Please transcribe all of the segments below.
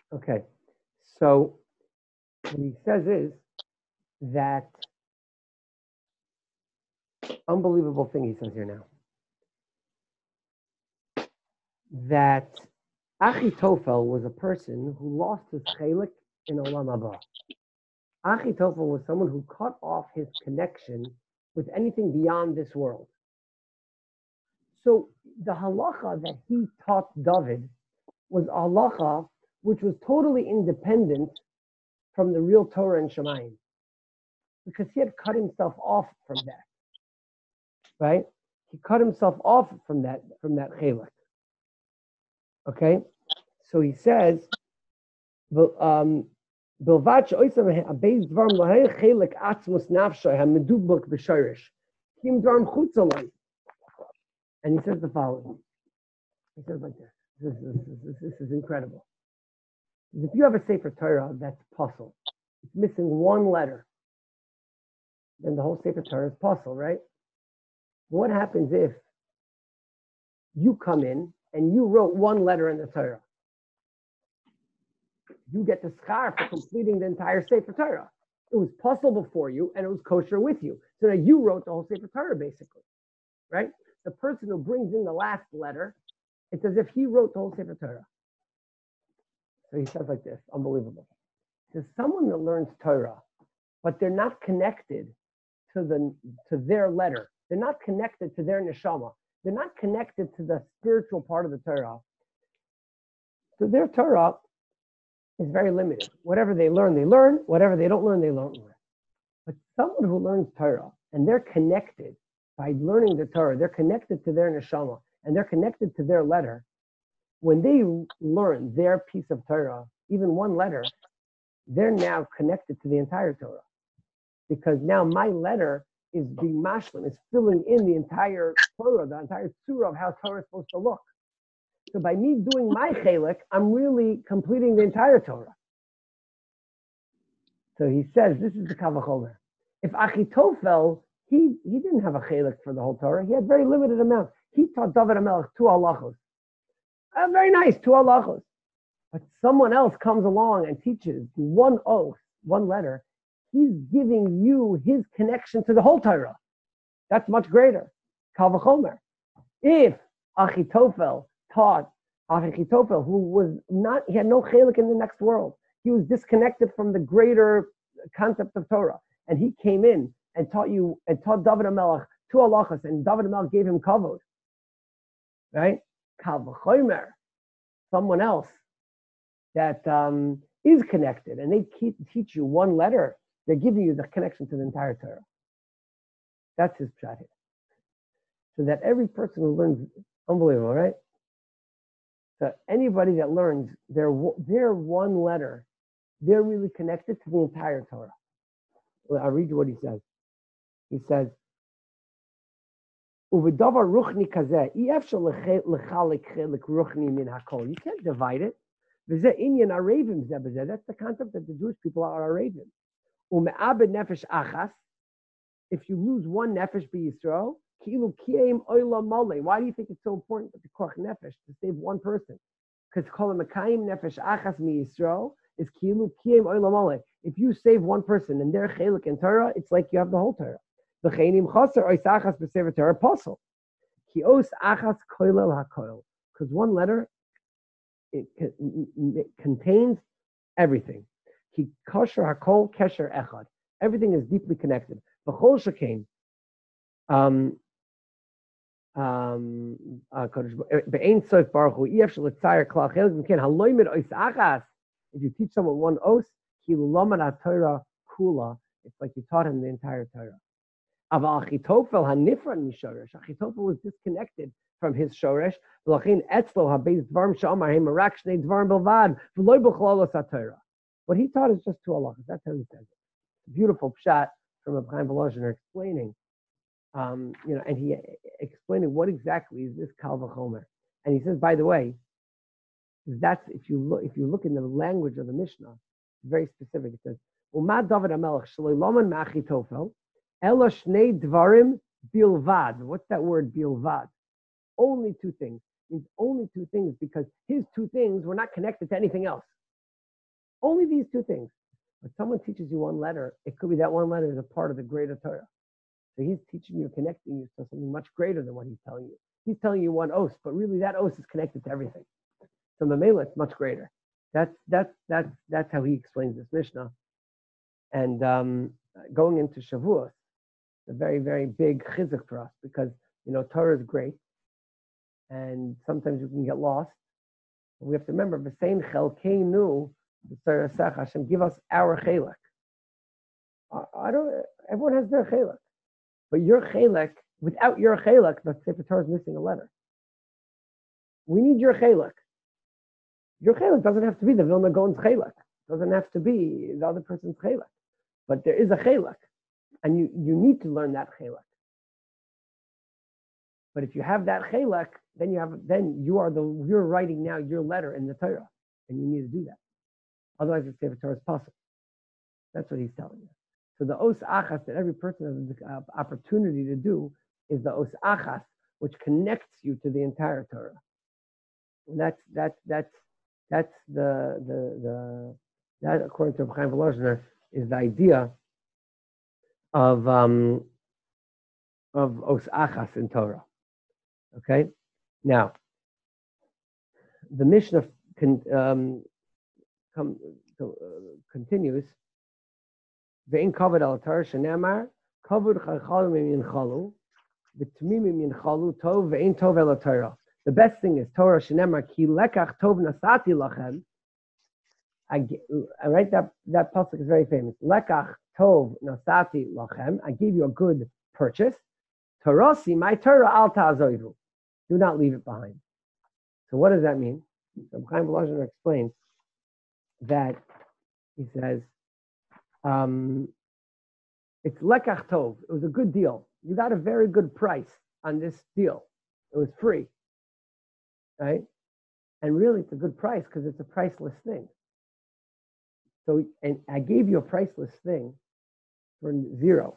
Okay. So what he says is that unbelievable thing he says here now. That Achitofel was a person who lost his chelik in Olam Haba. Achitofel was someone who cut off his connection with anything beyond this world. So the halacha that he taught David was a halacha which was totally independent from the real Torah and Shemayim, because he had cut himself off from that. Right? He cut himself off from that chelik. Okay? So he says, בלבד שאויסם הבייס דברם לא היה חלק עצמוס נפשי המדובק בשורש, כי אם דברם חוץ עלי. And he says the following. He says like this. This is incredible. If you have a Sefer Torah that's puzzle, it's missing one letter, then the whole Sefer Torah is puzzle, right? What happens if you come in and you wrote one letter in the Torah? You get the schar for completing the entire Sefer Torah. It was puzzle before you and it was kosher with you. So now you wrote the whole Sefer Torah basically, right? The person who brings in the last letter, it's as if he wrote the whole Sefer Torah. So he says like this, unbelievable. He says, someone that learns Torah, but they're not connected to their letter. They're not connected to their neshama. They're not connected to the spiritual part of the Torah. So their Torah is very limited. Whatever they learn, they learn. Whatever they don't learn, they don't learn. But someone who learns Torah, and they're connected by learning the Torah, they're connected to their neshama, and they're connected to their letter. When they learn their piece of Torah, even one letter, they're now connected to the entire Torah. Because now my letter is being mashlim, is filling in the entire Torah, the entire surah of how Torah is supposed to look. So by me doing my chelik, I'm really completing the entire Torah. So he says, this is the Kavachomer. If Achitofel, he didn't have a chelik for the whole Torah. He had very limited amount. He taught David HaMelech 2 halachos. Very nice, 2 halachos. But someone else comes along and teaches one oath, one letter. He's giving you his connection to the whole Torah. That's much greater. Kavachomer. If Achitofel taught Achitofel, he had no chelik in the next world. He was disconnected from the greater concept of Torah. And he came in and taught David HaMelech 2 halachas, and David HaMelech gave him kavod. Right? Kavachomer. Someone else that is connected, and they teach you one letter, they're giving you the connection to the entire Torah. That's his pshat here. So that every person who learns, unbelievable, right? So anybody that learns their one letter, they're really connected to the entire Torah. Well, I'll read you what he says. He says, you can't divide it. That's the concept that the Jewish people are Arabim. If you lose one nefesh b'Yisrael, why do you think it's so important to koch nefesh, to save one person? Because kol mekayim nefesh achas miyisrael is kilu kiyem olam malay. If you save one person and they're chelik in Torah, it's like you have the whole Torah. V'cheinim chaser ois achas b'sefer Torah apostle. Ki os achas koilel hakoil. Because one letter, it contains everything. Ki kosher hakol kesher echad. Everything is deeply connected. V'chol shekein. If you teach someone one os, it's like you taught him the entire Torah. Achitofel was disconnected from his shoresh. What he taught is just 2 halachas. That's how he says it. Beautiful pshat from Reb Chaim Volozhiner explaining, and he explaining what exactly is this Kal V'chomer. And he says, by the way, that's if you look in the language of the Mishnah, it's very specific. It says, "Umad David HaMelech shaloi laman ma'achitofel ela shnei dvarim bilvad." What's that word bilvad? Only 2 things. It's only 2 things because his 2 things were not connected to anything else. Only these two things. But someone teaches you one letter, it could be that one letter is a part of the greater Torah. So he's teaching you, connecting you to something much greater than what he's telling you. He's telling you one os, but really that os is connected to everything. So the Mamela, it's much greater. That's how he explains this Mishnah. And going into Shavuos, a very, very big chizuk for us because, Torah is great. And sometimes we can get lost. We have to remember, V'sein chelkeinu, Hashem, give us our chelek. Everyone has their chelek. But your chelek, without your chelek, the Sefer Torah is missing a letter. We need your chelek. Your chelek doesn't have to be the Vilna Gaon's chelek. It doesn't have to be the other person's chelek. But there is a chelek. And you need to learn that chelek. But if you have that chelek, then you're writing now your letter in the Torah. And you need to do that. Otherwise, the Sefer Torah is possible. That's what he's telling you. So the os achas that every person has the opportunity to do is the os achas, which connects you to the entire Torah. And that's that according to Chaim Volozhiner is the idea of os achas in Torah. Okay, now the Mishnah continues. Ve'in kavod al Torah shenemar kavod chachamim yinchalu v'tmimim yinchalu tov ve'in tov el Torah. The best thing is Torah shenemar ki lekach tov nasati lachem. I write that pasuk is very famous. Lekach tov nasati lachem. I gave you a good purchase. Torasi, my Torah al ta'azoivu. Do not leave it behind. So what does that mean? So Chaim Volozhiner explains that he says, it's lekach tov. It was a good deal. You got a very good price on this deal. It was free, right? And really, it's a good price because it's a priceless thing. So, and I gave you a priceless thing for zero.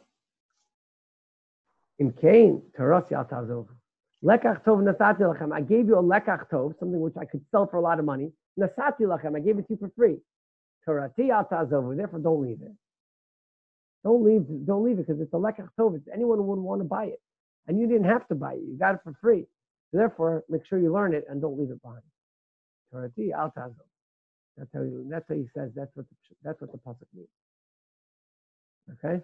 In Cain, Tarasi al tazov. Lekach tov nasati lachem. I gave you a lekach tov, something which I could sell for a lot of money. Nasati lachem. I gave it to you for free. Torati al tazov. Therefore, don't leave it. Don't leave it because it's a lekach tov. Anyone wouldn't want to buy it, and you didn't have to buy it. You got it for free. So therefore, make sure you learn it and don't leave it behind. Torati al tazov. That's how he says. That's what the pasuk means. Okay.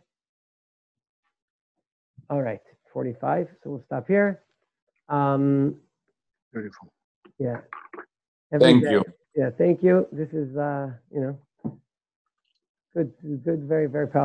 All right. 45. So we'll stop here. Beautiful. Yeah. Thank you. Yeah. Thank you. This is good. Very, very powerful.